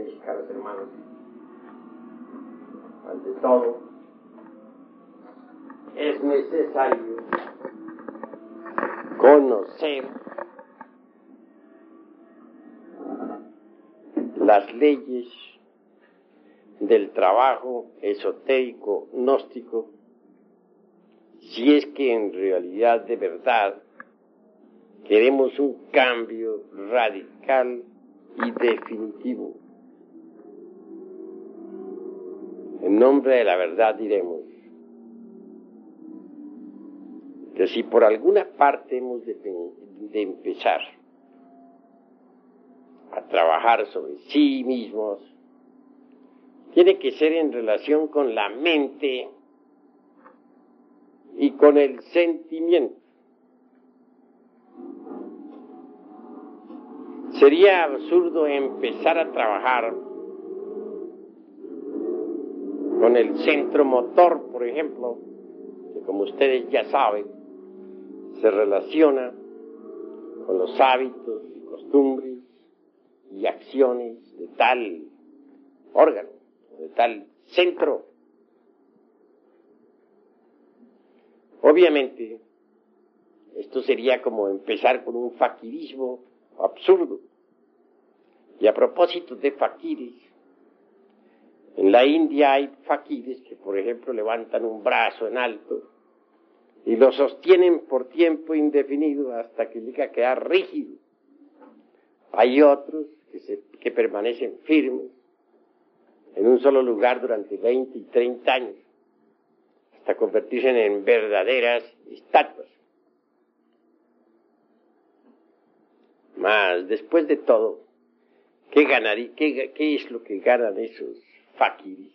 mis caros hermanos, ante todo, es necesario conocer las leyes del trabajo esotérico gnóstico, si es que en realidad de verdad queremos un cambio radical y definitivo. En nombre de la verdad diremos que si por alguna parte hemos de empezar a trabajar sobre sí mismos, tiene que ser en relación con la mente y con el sentimiento. Sería absurdo empezar a trabajar con el centro motor, por ejemplo, que como ustedes ya saben, se relaciona con los hábitos, costumbres y acciones de tal órgano, de tal centro. Obviamente, esto sería como empezar con un faquirismo absurdo. Y a propósito de faquires, en la India hay faquires que, por ejemplo, levantan un brazo en alto y lo sostienen por tiempo indefinido hasta que llega a quedar rígido. Hay otros que permanecen firmes en un solo lugar durante 20 y 30 años, hasta convertirse en verdaderas estatuas. Mas, después de todo, ¿qué es lo que ganan esos faquires?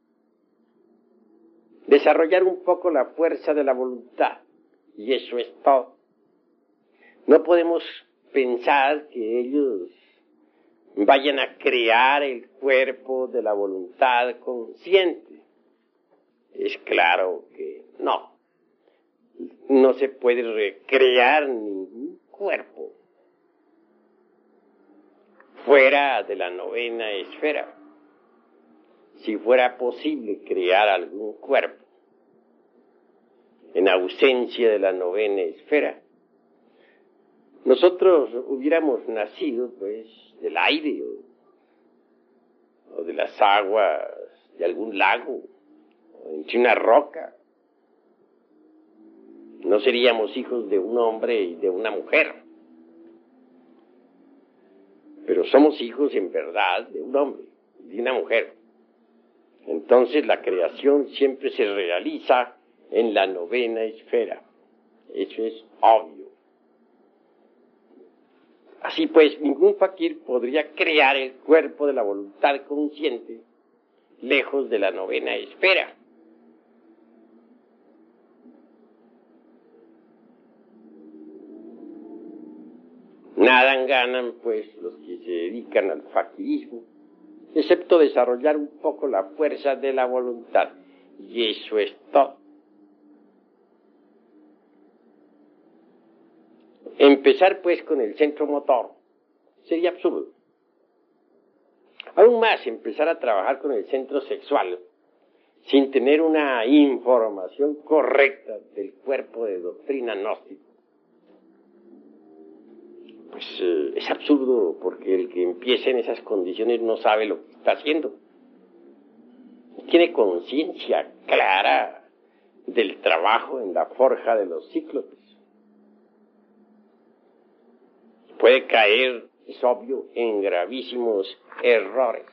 Desarrollar un poco la fuerza de la voluntad, y eso es todo. No podemos pensar que ellos vayan a crear el cuerpo de la voluntad consciente. Es claro que no se puede recrear ningún cuerpo fuera de la novena esfera. Si fuera posible crear algún cuerpo en ausencia de la novena esfera, nosotros hubiéramos nacido pues del aire o de las aguas de algún lago o entre una roca. No seríamos hijos de un hombre y de una mujer, pero somos hijos en verdad de un hombre y de una mujer. Entonces la creación siempre se realiza en la novena esfera. Eso es obvio. Así pues, ningún fakir podría crear el cuerpo de la voluntad consciente lejos de la novena esfera. Nada ganan, pues, los que se dedican al faquirismo, excepto desarrollar un poco la fuerza de la voluntad. Y eso es todo. Empezar, pues, con el centro motor sería absurdo. Aún más, empezar a trabajar con el centro sexual sin tener una información correcta del cuerpo de doctrina gnóstica. Pues es absurdo, porque el que empiece en esas condiciones no sabe lo que está haciendo. Tiene conciencia clara del trabajo en la forja de los cíclopes. Puede caer, es obvio, en gravísimos errores.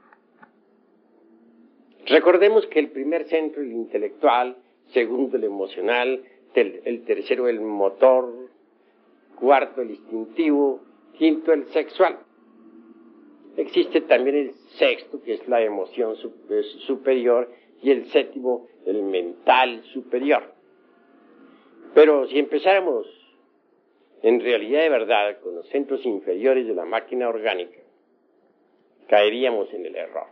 Recordemos que el primer centro, el intelectual, segundo, el emocional, el tercero, el motor, cuarto, el instintivo, quinto, el sexual. Existe también el sexto, que es la emoción superior, y el séptimo, el mental superior. Pero si empezáramos en realidad de verdad con los centros inferiores de la máquina orgánica, caeríamos en el error.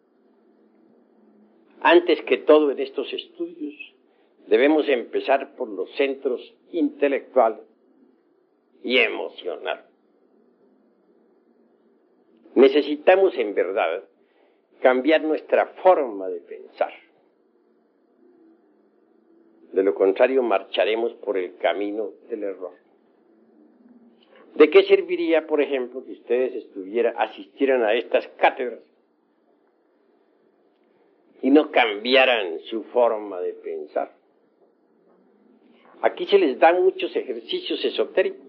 Antes que todo en estos estudios, debemos empezar por los centros intelectual y emocional. Necesitamos en verdad cambiar nuestra forma de pensar. De lo contrario, marcharemos por el camino del error. ¿De qué serviría, por ejemplo, que ustedes asistieran a estas cátedras y no cambiaran su forma de pensar? Aquí se les dan muchos ejercicios esotéricos.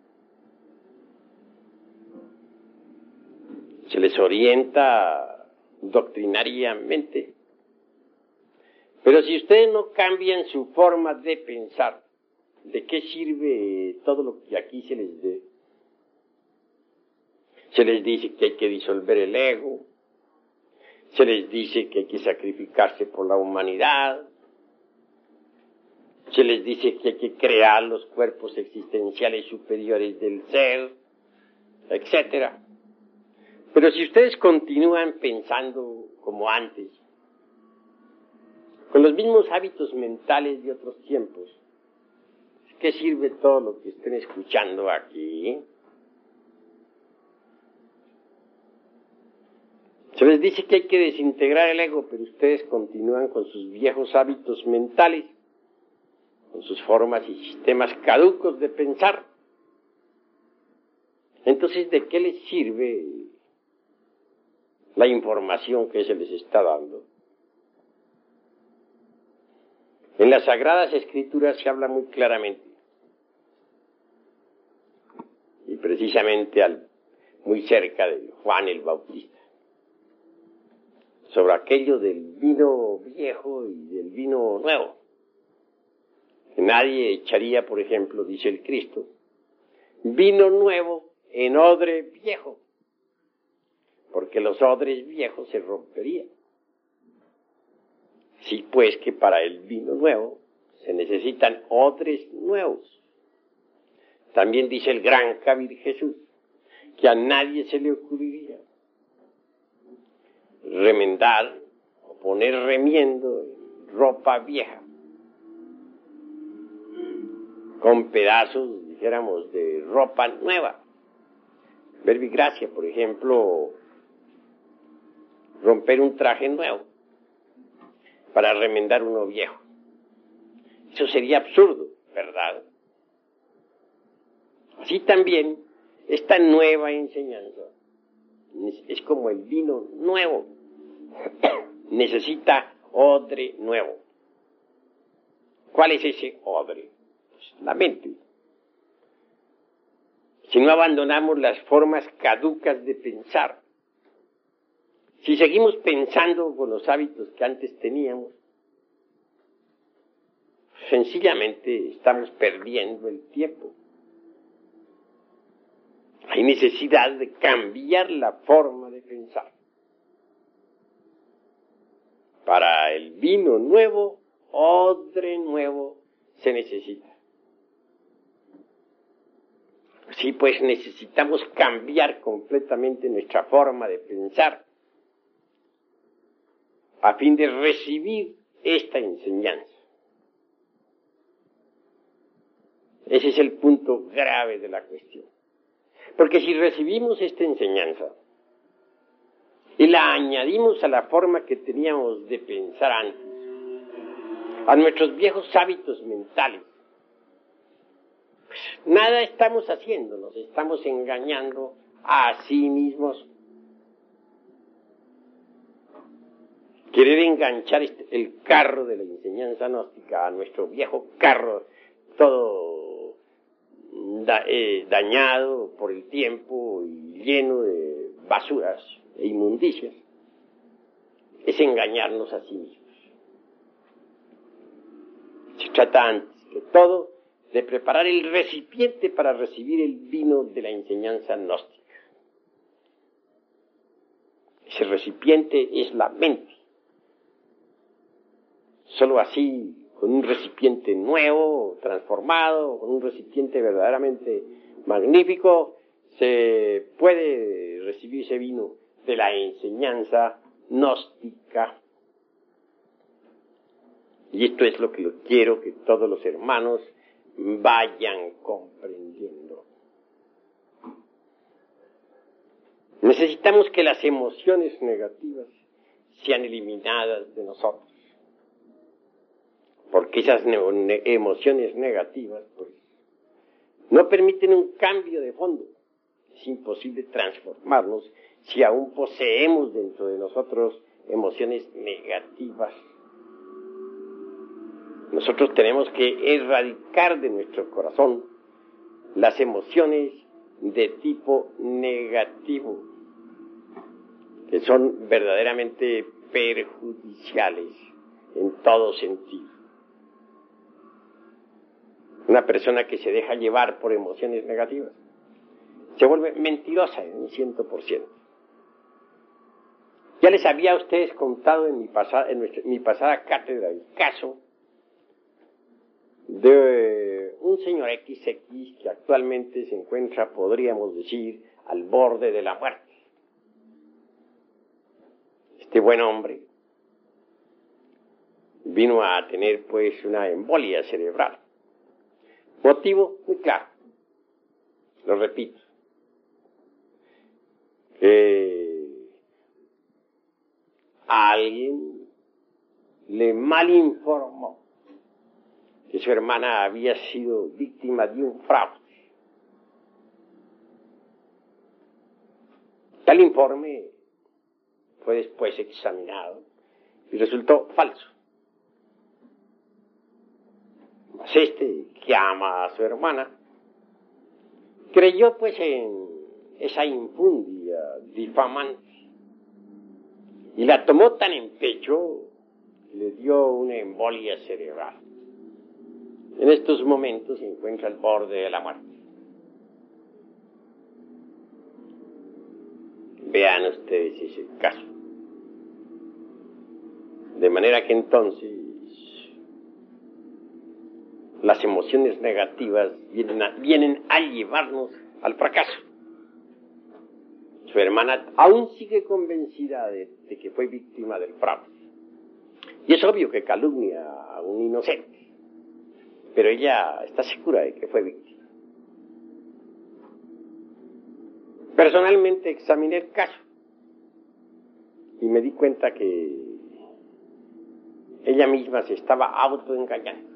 Se les orienta doctrinariamente. Pero si ustedes no cambian su forma de pensar, ¿de qué sirve todo lo que aquí se les dé? Se les dice que hay que disolver el ego, se les dice que hay que sacrificarse por la humanidad, se les dice que hay que crear los cuerpos existenciales superiores del ser, etcétera. Pero si ustedes continúan pensando como antes, con los mismos hábitos mentales de otros tiempos, ¿qué sirve todo lo que estén escuchando aquí? Se les dice que hay que desintegrar el ego, pero ustedes continúan con sus viejos hábitos mentales, con sus formas y sistemas caducos de pensar. Entonces, ¿de qué les sirve la información que se les está dando? En las Sagradas Escrituras se habla muy claramente, y precisamente muy cerca de Juan el Bautista, sobre aquello del vino viejo y del vino nuevo. Que nadie echaría, por ejemplo, dice el Cristo, vino nuevo en odre viejo, porque los odres viejos se romperían. Sí, pues que para el vino nuevo se necesitan odres nuevos. También dice el gran Kabir Jesús que a nadie se le ocurriría remendar o poner remiendo en ropa vieja con pedazos, dijéramos, de ropa nueva. Verbigracia, por ejemplo, romper un traje nuevo para remendar uno viejo. Eso sería absurdo, ¿verdad? Así también, esta nueva enseñanza es como el vino nuevo. Necesita odre nuevo. ¿Cuál es ese odre? Pues la mente. Si no abandonamos las formas caducas de pensar, si seguimos pensando con los hábitos que antes teníamos, sencillamente estamos perdiendo el tiempo. Hay necesidad de cambiar la forma de pensar. Para el vino nuevo, odre nuevo se necesita. Sí, pues necesitamos cambiar completamente nuestra forma de pensar a fin de recibir esta enseñanza. Ese es el punto grave de la cuestión. Porque si recibimos esta enseñanza y la añadimos a la forma que teníamos de pensar antes, a nuestros viejos hábitos mentales, pues nada estamos haciendo, nos estamos engañando a sí mismos. Querer enganchar el carro de la enseñanza gnóstica a nuestro viejo carro, todo dañado por el tiempo y lleno de basuras e inmundicias, es engañarnos a sí mismos. Se trata antes que todo de preparar el recipiente para recibir el vino de la enseñanza gnóstica. Ese recipiente es la mente. Solo así, con un recipiente nuevo, transformado, con un recipiente verdaderamente magnífico, se puede recibir ese vino de la enseñanza gnóstica. Y esto es lo que quiero que todos los hermanos vayan comprendiendo. Necesitamos que las emociones negativas sean eliminadas de nosotros. Porque esas emociones negativas, pues, no permiten un cambio de fondo. Es imposible transformarnos si aún poseemos dentro de nosotros emociones negativas. Nosotros tenemos que erradicar de nuestro corazón las emociones de tipo negativo, que son verdaderamente perjudiciales en todo sentido. Una persona que se deja llevar por emociones negativas se vuelve mentirosa en un 100%. Ya les había a ustedes contado en mi pasada cátedra el caso de un señor XX que actualmente se encuentra, podríamos decir, al borde de la muerte. Este buen hombre vino a tener pues una embolia cerebral. Motivo muy claro, lo repito, que alguien le malinformó que su hermana había sido víctima de un fraude. Tal informe fue después examinado y resultó falso. Mas este, que ama a su hermana, creyó pues en esa infundia difamante y la tomó tan en pecho que le dio una embolia cerebral. En estos momentos se encuentra al borde de la muerte. Vean ustedes ese caso. De manera que entonces las emociones negativas vienen a llevarnos al fracaso. Su hermana aún sigue convencida de que fue víctima del fraude. Y es obvio que calumnia a un inocente, pero ella está segura de que fue víctima. Personalmente examiné el caso y me di cuenta que ella misma se estaba autoengañando.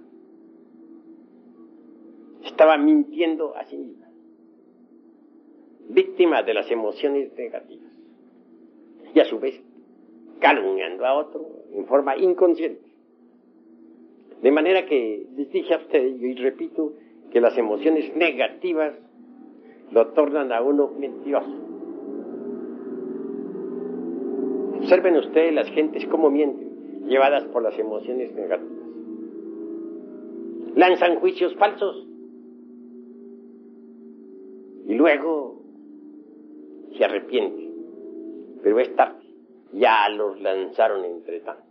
Estaba mintiendo a sí misma, víctima de las emociones negativas y a su vez calumniando a otro en forma inconsciente. De manera que les dije a ustedes, y repito, que las emociones negativas lo tornan a uno mentiroso. Observen ustedes las gentes cómo mienten, llevadas por las emociones negativas. Lanzan juicios falsos y luego se arrepienten, pero es tarde, ya los lanzaron entre tanto.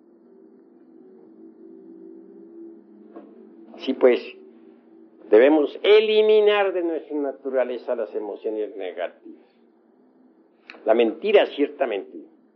Así pues, debemos eliminar de nuestra naturaleza las emociones negativas. La mentira, ciertamente,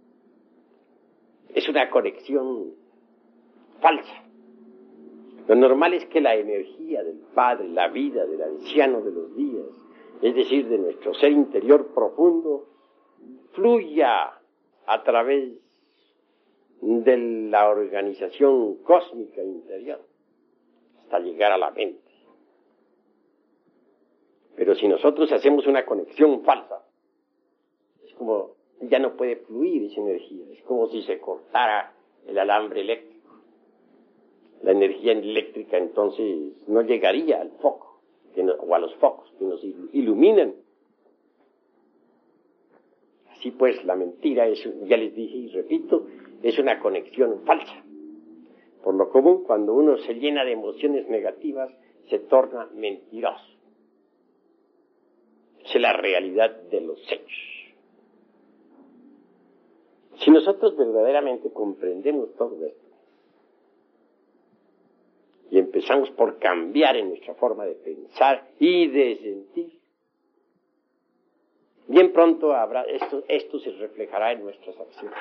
es una conexión falsa. Lo normal es que la energía del Padre, la vida del anciano de los días, es decir, de nuestro ser interior profundo, fluya a través de la organización cósmica interior hasta llegar a la mente. Pero si nosotros hacemos una conexión falsa, es como ya no puede fluir esa energía, es como si se cortara el alambre eléctrico. La energía eléctrica entonces no llegaría al foco, o a los focos que nos iluminan. Así pues, la mentira es, ya les dije y repito, es una conexión falsa. Por lo común, cuando uno se llena de emociones negativas, se torna mentiroso. Es la realidad de los hechos. Si nosotros verdaderamente comprendemos todo esto y empezamos por cambiar en nuestra forma de pensar y de sentir, bien pronto esto se reflejará en nuestras acciones.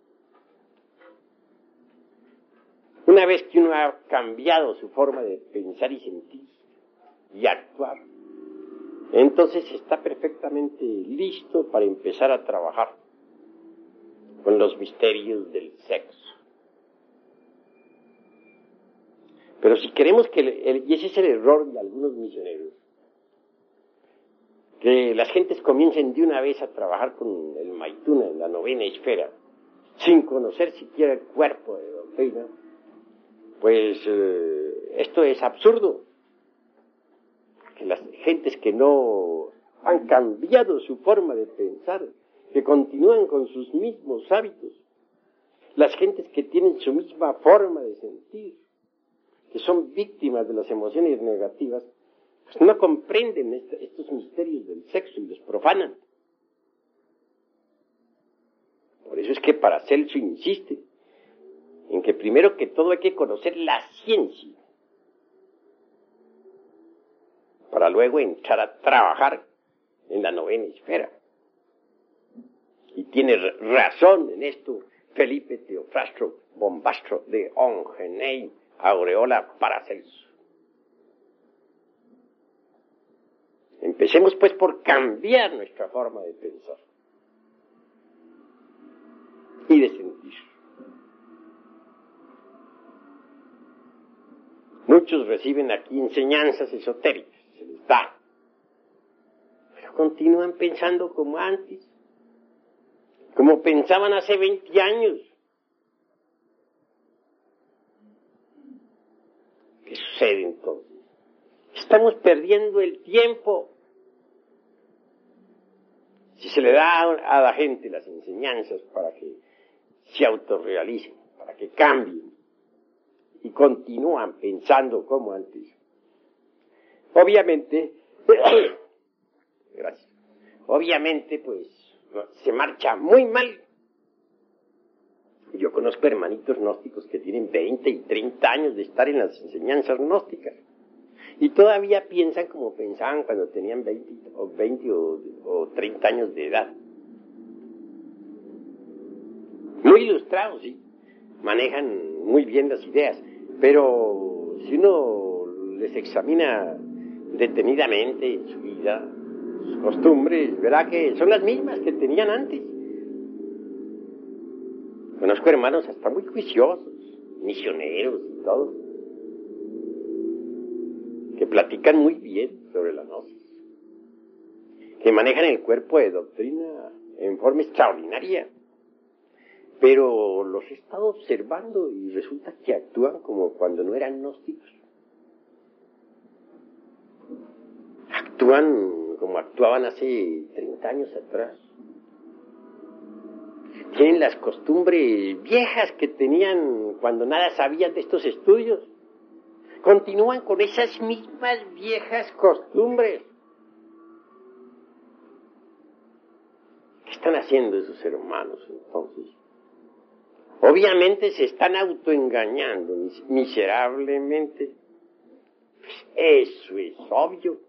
Una vez que uno ha cambiado su forma de pensar y sentir y actuar, entonces está perfectamente listo para empezar a trabajar con los misterios del sexo. Pero si queremos y ese es el error de algunos misioneros, que las gentes comiencen de una vez a trabajar con el Maituna en la novena esfera, sin conocer siquiera el cuerpo de doctrina, pues esto es absurdo. Que las gentes que no han cambiado su forma de pensar, que continúan con sus mismos hábitos, las gentes que tienen su misma forma de sentir, que son víctimas de las emociones negativas, pues no comprenden estos misterios del sexo y los profanan. Por eso es que Paracelso insiste en que primero que todo hay que conocer la ciencia, para luego entrar a trabajar en la novena esfera. Y tiene razón en esto Felipe Teofrastro Bombastro de Ongenay Aureola Paracelso. Empecemos pues por cambiar nuestra forma de pensar y de sentir. Muchos reciben aquí enseñanzas esotéricas, se les da, pero continúan pensando como antes, como pensaban hace 20 años. ¿Qué sucede entonces? Estamos perdiendo el tiempo. Si se le da a la gente las enseñanzas para que se autorrealicen, para que cambien y continúan pensando como antes, obviamente, gracias, obviamente pues se marcha muy mal. Yo conozco hermanitos gnósticos que tienen 20 y 30 años de estar en las enseñanzas gnósticas y todavía piensan como pensaban cuando tenían 20 o 30 años de edad. Muy ilustrados, sí, manejan muy bien las ideas, pero si uno les examina detenidamente su vida, sus costumbres, verá que son las mismas que tenían antes. Conozco hermanos hasta muy juiciosos, misioneros y todo, que platican muy bien sobre la gnosis, que manejan el cuerpo de doctrina en forma extraordinaria, pero los he estado observando y resulta que actúan como cuando no eran gnósticos. Actúan como actuaban hace 30 años atrás. Tienen las costumbres viejas que tenían cuando nada sabían de estos estudios. Continúan con esas mismas viejas costumbres. ¿Qué están haciendo esos hermanos entonces? Obviamente se están autoengañando miserablemente. Pues eso es obvio.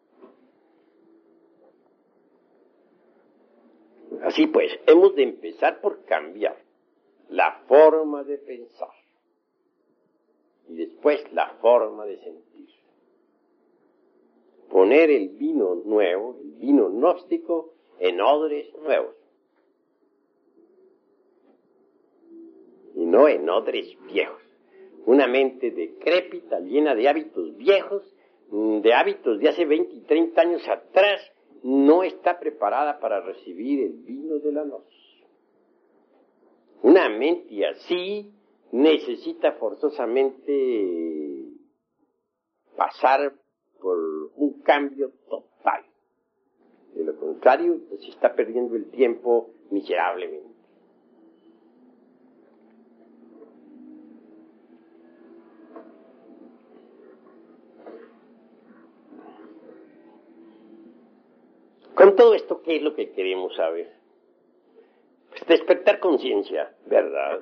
Así pues, hemos de empezar por cambiar la forma de pensar y después la forma de sentir. Poner el vino nuevo, el vino gnóstico, en odres nuevos y no en odres viejos. Una mente decrépita, llena de hábitos viejos, de hábitos de hace 20 y 30 años atrás, no está preparada para recibir el vino de la gnosis. Una mente así necesita forzosamente pasar por un cambio total. De lo contrario, pues se está perdiendo el tiempo miserablemente. Con todo esto, ¿qué es lo que queremos saber? Pues despertar conciencia, ¿verdad?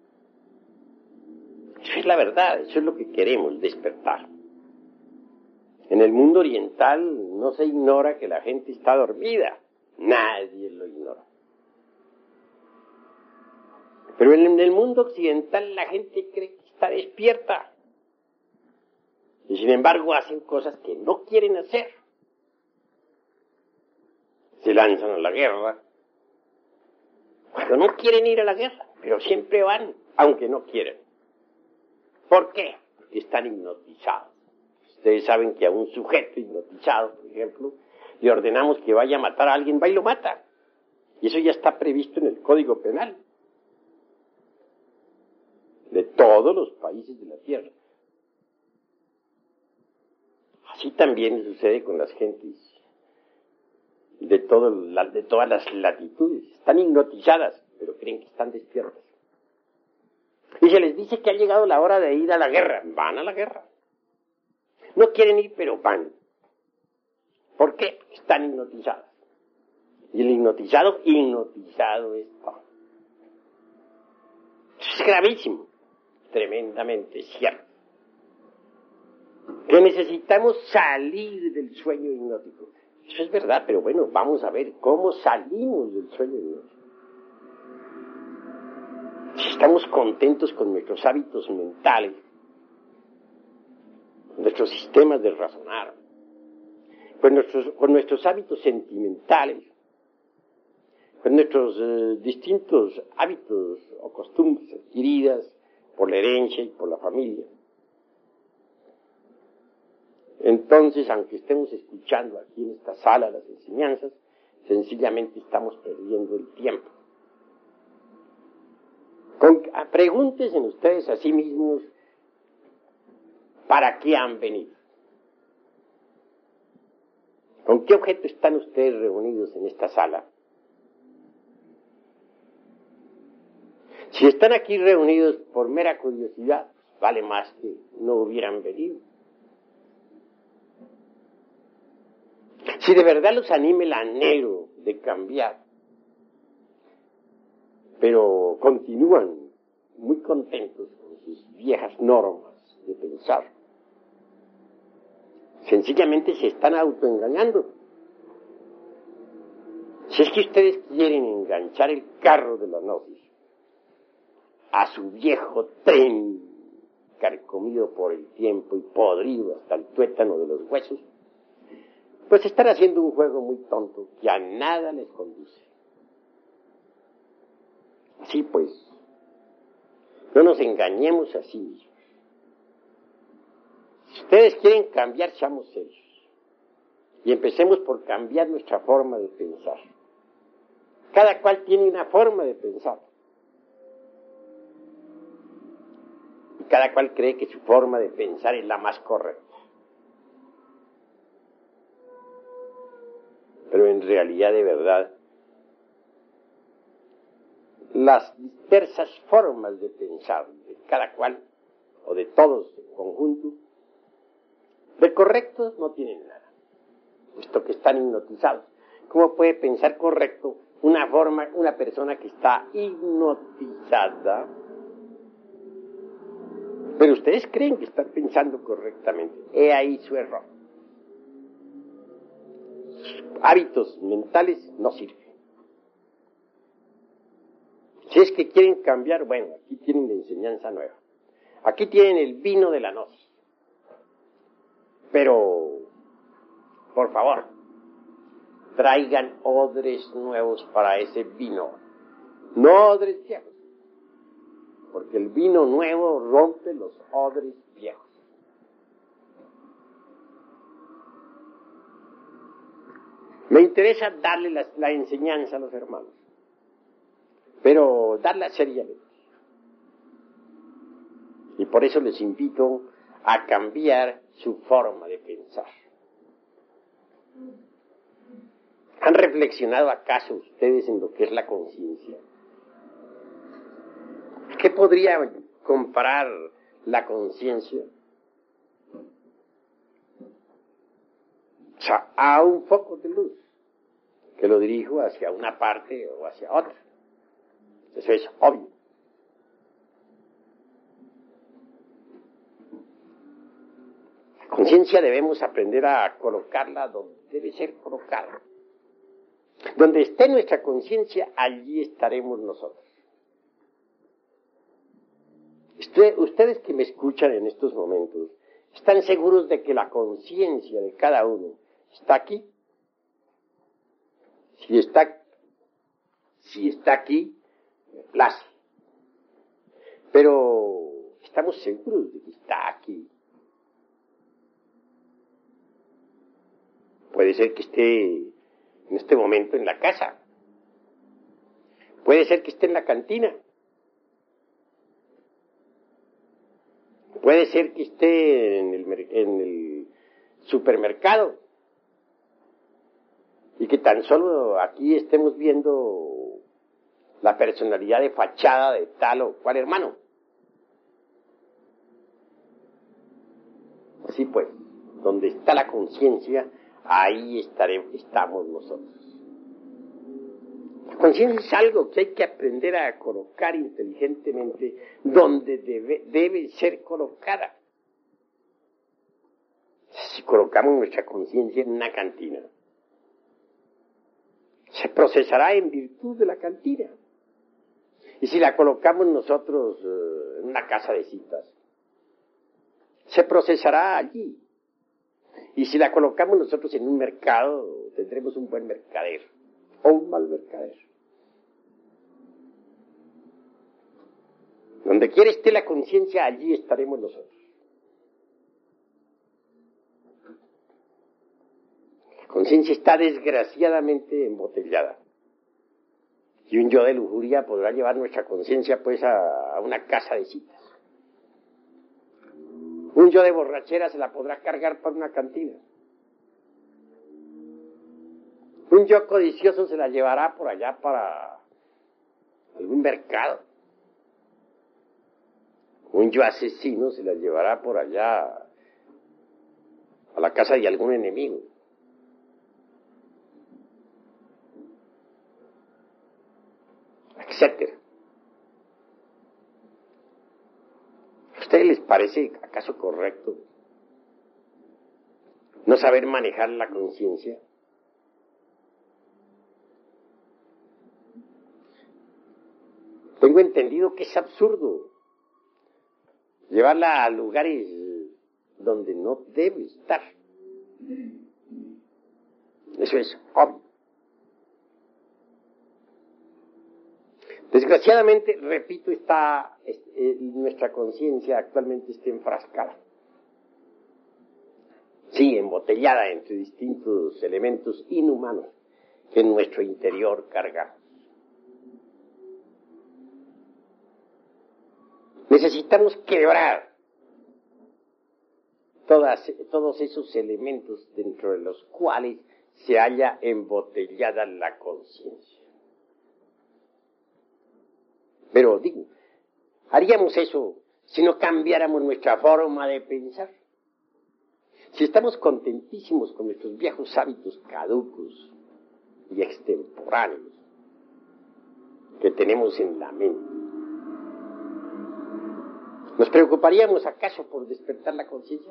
Eso es la verdad, eso es lo que queremos, despertar. En el mundo oriental no se ignora que la gente está dormida, nadie lo ignora. Pero en el mundo occidental la gente cree que está despierta. Y sin embargo hacen cosas que no quieren hacer. se lanzan a la guerra, cuando no quieren ir a la guerra, pero siempre van, aunque no quieren. ¿Por qué? Porque están hipnotizados. Ustedes saben que a un sujeto hipnotizado, por ejemplo, le ordenamos que vaya a matar a alguien, va y lo mata. Y eso ya está previsto en el Código Penal de todos los países de la Tierra. Así también sucede con las gentes de todas las latitudes. Están hipnotizadas, pero creen que están despiertas. Y se les dice que ha llegado la hora de ir a la guerra. Van a la guerra. No quieren ir, pero van. ¿Por qué? Porque están hipnotizadas. Y el hipnotizado está. Eso es gravísimo. Tremendamente cierto. Que necesitamos salir del sueño hipnótico. Eso es verdad, pero bueno, vamos a ver cómo salimos del sueño hipnótico. Si estamos contentos con nuestros hábitos mentales, nuestros sistemas de razonar, con nuestros hábitos sentimentales, con nuestros distintos hábitos o costumbres adquiridas por la herencia y por la familia. Entonces, aunque estemos escuchando aquí en esta sala las enseñanzas, sencillamente estamos perdiendo el tiempo. Pregúntense ustedes a sí mismos, ¿para qué han venido? ¿Con qué objeto están ustedes reunidos en esta sala? Si están aquí reunidos por mera curiosidad, vale más que no hubieran venido. Si de verdad los anima el anhelo de cambiar, pero continúan muy contentos con sus viejas normas de pensar, sencillamente se están autoengañando. Si es que ustedes quieren enganchar el carro de la gnosis a su viejo tren carcomido por el tiempo y podrido hasta el tuétano de los huesos, pues están haciendo un juego muy tonto que a nada les conduce. Así pues, no nos engañemos a sí mismos. Si ustedes quieren cambiar, seamos serios. Y empecemos por cambiar nuestra forma de pensar. Cada cual tiene una forma de pensar. Y cada cual cree que su forma de pensar es la más correcta. Pero en realidad, de verdad, las diversas formas de pensar de cada cual, o de todos en conjunto, de correctos no tienen nada, puesto que están hipnotizados. ¿Cómo puede pensar correcto una persona que está hipnotizada? Pero ustedes creen que están pensando correctamente. He ahí su error. Hábitos mentales no sirven. Si es que quieren cambiar, bueno, aquí tienen la enseñanza nueva. Aquí tienen el vino de la gnosis. Pero, por favor, traigan odres nuevos para ese vino. No odres viejos. Porque el vino nuevo rompe los odres viejos. Me interesa darle la enseñanza a los hermanos, pero darla seriamente. Y por eso les invito a cambiar su forma de pensar. ¿Han reflexionado acaso ustedes en lo que es la conciencia? ¿Qué podría comparar la conciencia? O sea, a un foco de luz que lo dirijo hacia una parte o hacia otra. Eso es obvio. La conciencia debemos aprender a colocarla donde debe ser colocada. Donde esté nuestra conciencia, allí estaremos nosotros. Ustedes que me escuchan en estos momentos, ¿están seguros de que la conciencia de cada uno está aquí? Si está aquí, me place. Pero estamos seguros de que está aquí. Puede ser que esté en este momento en la casa. Puede ser que esté en la cantina. Puede ser que esté en el supermercado. Y que tan solo aquí estemos viendo la personalidad de fachada de tal o cual hermano. Así pues, donde está la conciencia, ahí estamos nosotros. La conciencia es algo que hay que aprender a colocar inteligentemente donde debe ser colocada. Si colocamos nuestra conciencia en una cantina, se procesará en virtud de la cantina. Y si la colocamos nosotros en una casa de citas, se procesará allí. Y si la colocamos nosotros en un mercado, tendremos un buen mercader o un mal mercader. Donde quiera esté la conciencia, allí estaremos nosotros. La conciencia está desgraciadamente embotellada. Y un yo de lujuria podrá llevar nuestra conciencia pues a una casa de citas. Un yo de borrachera se la podrá cargar para una cantina. Un yo codicioso se la llevará por allá para algún mercado. Un yo asesino se la llevará por allá a la casa de algún enemigo. Etcétera. ¿A ustedes les parece acaso correcto no saber manejar la conciencia? Tengo entendido que es absurdo llevarla a lugares donde no debe estar. Eso es obvio. Desgraciadamente, repito, nuestra conciencia actualmente está enfrascada. Sí, embotellada entre distintos elementos inhumanos que en nuestro interior cargamos. Necesitamos quebrar todos esos elementos dentro de los cuales se halla embotellada la conciencia. Pero digo, haríamos eso si no cambiáramos nuestra forma de pensar. Si estamos contentísimos con nuestros viejos hábitos caducos y extemporáneos que tenemos en la mente, ¿nos preocuparíamos acaso por despertar la conciencia?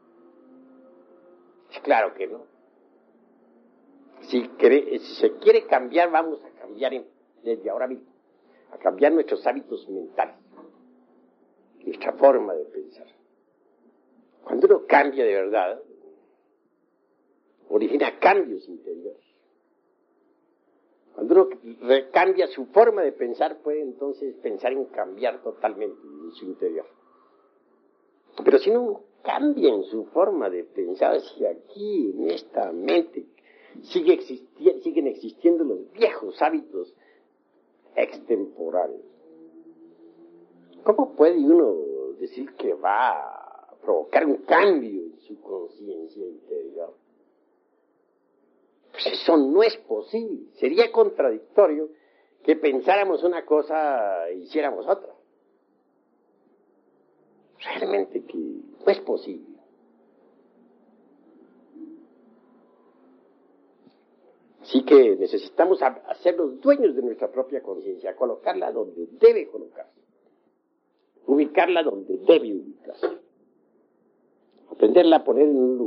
Claro que no. Si se quiere cambiar, vamos a cambiar desde ahora mismo, a cambiar nuestros hábitos mentales, nuestra forma de pensar. Cuando uno cambia de verdad, origina cambios interiores. Cuando uno cambia su forma de pensar, puede entonces pensar en cambiar totalmente en su interior. Pero si no cambian su forma de pensar, si aquí en esta mente siguen existiendo los viejos hábitos extemporáneos, ¿cómo puede uno decir que va a provocar un cambio en su conciencia interior? Pues eso no es posible. Sería contradictorio que pensáramos una cosa e hiciéramos otra. Realmente que no es posible. Así que necesitamos ser los dueños de nuestra propia conciencia, colocarla donde debe colocarse, ubicarla donde debe ubicarse, aprenderla a poner en un lugar